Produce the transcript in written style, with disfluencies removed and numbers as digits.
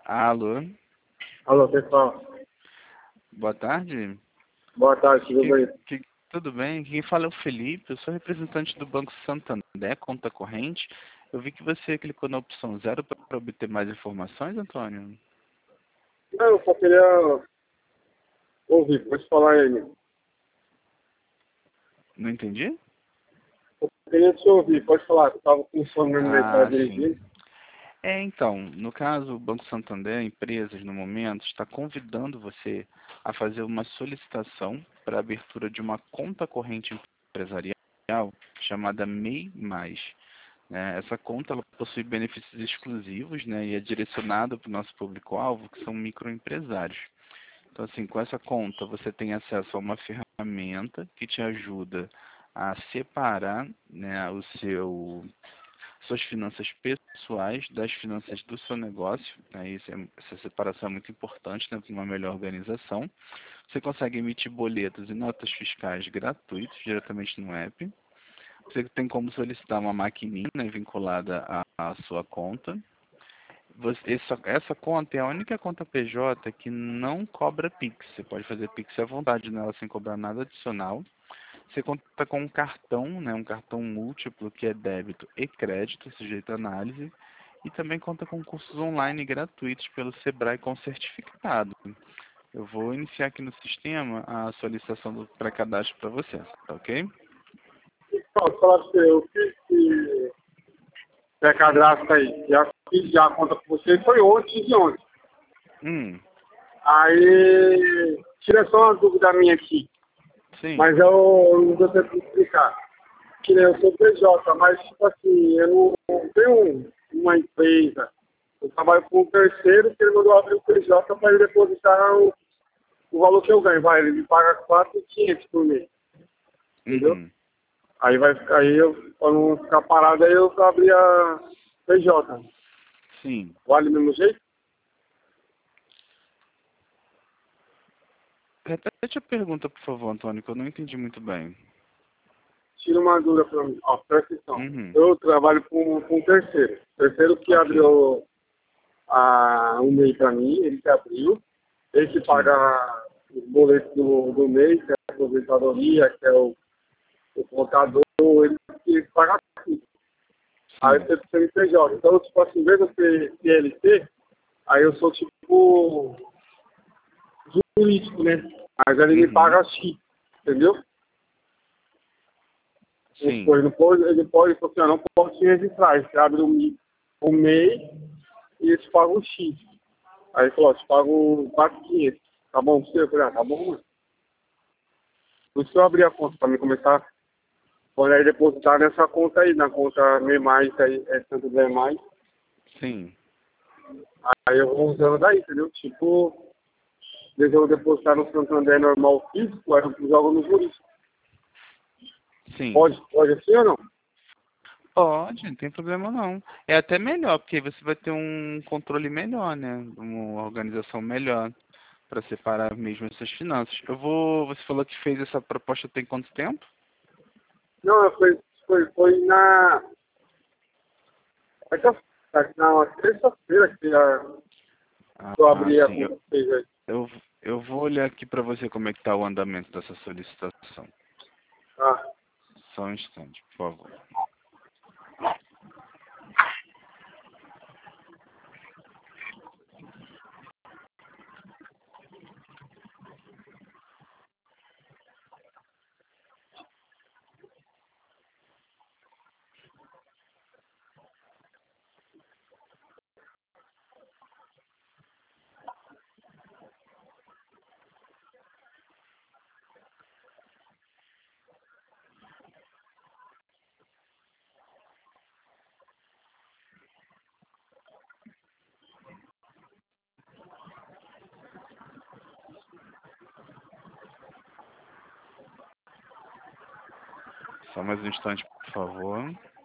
Alô, Alô, pessoal. boa tarde. Boa tarde, tudo bem? Tudo bem? Quem fala é o Felipe, eu sou representante do Banco Santander, conta corrente. Eu vi que você clicou na opção 0 para obter mais informações, Antônio. Não, eu só queria ouvir, pode falar aí, meu. Não entendi? Eu queria te ouvir, pode falar, eu estava com sono mesmo, né, estava Ah, sim. dirigindo. Então, no caso, o Banco Santander, empresas, no momento, está convidando você a fazer uma solicitação para a abertura de uma conta corrente empresarial chamada MEI+. Né? Essa conta ela possui benefícios exclusivos, né, e é direcionada para o nosso público-alvo, que são microempresários. Então, assim, com essa conta você tem acesso a uma ferramenta que te ajuda a separar, né, suas finanças pessoais das finanças do seu negócio. Né? Essa separação é muito importante, né, para uma melhor organização. Você consegue emitir boletos e notas fiscais gratuitos diretamente no app. Você tem como solicitar uma maquininha, né, vinculada à sua conta. Essa conta é a única conta PJ que não cobra Pix. Você pode fazer Pix à vontade nela sem cobrar nada adicional. Você conta com um cartão, né, um cartão múltiplo que é débito e crédito, sujeito à análise. E também conta com cursos online gratuitos pelo Sebrae com certificado. Eu vou iniciar aqui no sistema a solicitação do pré-cadastro para você, tá ok? Então, falar pra você, eu fiz esse cadastro aí, já fiz já a conta com você, foi ontem de ontem. Hum, Aí, tira só uma dúvida minha aqui, sim. mas eu não deu tempo de explicar. Que nem eu sou PJ, mas tipo assim, eu não tenho uma empresa. Eu trabalho com um terceiro que ele mandou abrir o PJ para ele depositar o valor que eu ganho. Vai, ele me paga 4.500 por mês, entendeu? Uhum, Aí vai ficar, aí eu, para não ficar parado, aí eu abri a PJ. sim. Vale do mesmo jeito? Repete a pergunta, por favor, Antônio, que eu não entendi muito bem. Tira uma dúvida para mim. Ó, presta atenção. Uhum, Eu trabalho com um terceiro. Terceiro que ok. abriu um mês para mim, ele que abriu. Ele que Sim. paga os boletos do mês, que é a aposentadoria, que é o contador, ele que paga tudo. Aí Sim. você precisa de CNPJ. Então, tipo assim, em vez de eu ser CLT, aí eu sou tipo jurídico, né? Mas ele me Uhum, paga X, entendeu? sim. Ele falou assim, não pode se registrar. Você abre um MEI e eles pagam X. Aí ele falou, ó, te pago 4.500. Tá bom pra você? Eu falei, tá bom, mano. Por isso que eu abri a conta, pra mim começar, quando aí depositar nessa conta aí, na conta MEI+, aí, é tanto MEI+. Sim. Aí eu vou usando daí, entendeu? Tipo, desde eu depositar no Santander normal físico, aí eu jogo no jurídico. Sim. Pode assim ou não? Pode, não tem problema não. É até melhor, porque você vai ter um controle melhor, né? Uma organização melhor para separar mesmo essas finanças. Você falou que fez essa proposta tem quanto tempo? Não, foi na terça-feira que eu Ah, abri a sim. conta que fez aí. Eu, eu vou olhar aqui para você como é que está o andamento dessa solicitação. Ah, Só um instante, por favor. Só mais um instante, por favor.